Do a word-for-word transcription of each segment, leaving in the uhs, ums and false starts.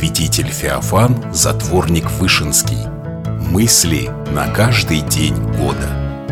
Святитель Феофан, затворник Вышинский. Мысли на каждый день года.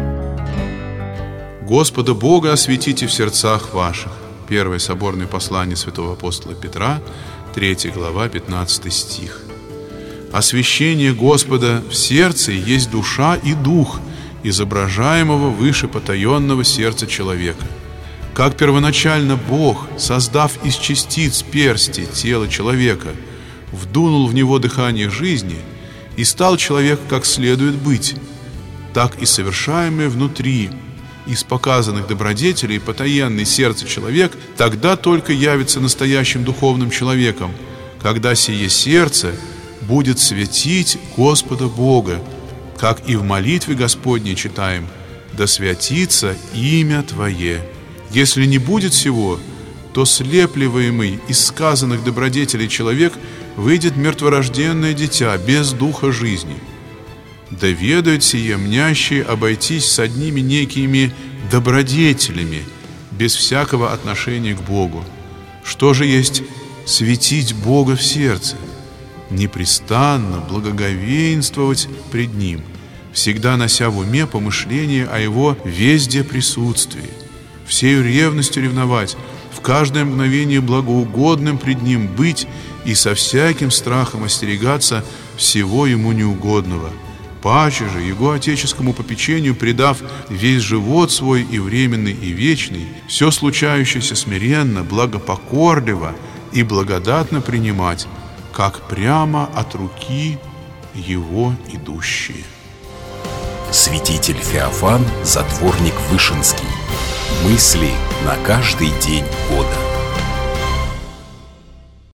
Господа Бога осветите в сердцах ваших. Первое соборное послание святого апостола Петра, третья глава, пятнадцатый стих. Освящение Господа в сердце есть душа и дух изображаемого выше потаенного сердца человека. Как первоначально Бог, создав из частиц персти тело человека, вдунул в него дыхание жизни, и стал человек как следует быть, так и совершаемое внутри из показанных добродетелей потаенное сердце человек тогда только явится настоящим духовным человеком, когда сие сердце будет светить Господа Бога, как и в молитве Господней читаем: «Да святится имя Твое». Если не будет сего, то слепливаемый из сказанных добродетелей человек выйдет мертворожденное дитя без духа жизни. Да ведают сие мнящие обойтись с одними некими добродетелями, без всякого отношения к Богу. Что же есть светить Бога в сердце? Непрестанно благоговействовать пред Ним, всегда нося в уме помышление о Его везде присутствии, всею ревностью ревновать, в каждое мгновение благоугодным пред Ним быть и со всяким страхом остерегаться всего Ему неугодного, паче же Его отеческому попечению предав весь живот свой и временный, и вечный, все случающееся смиренно, благопокорливо и благодатно принимать, как прямо от руки Его идущие. Святитель Феофан, затворник Вышинский. Мысли на каждый день года.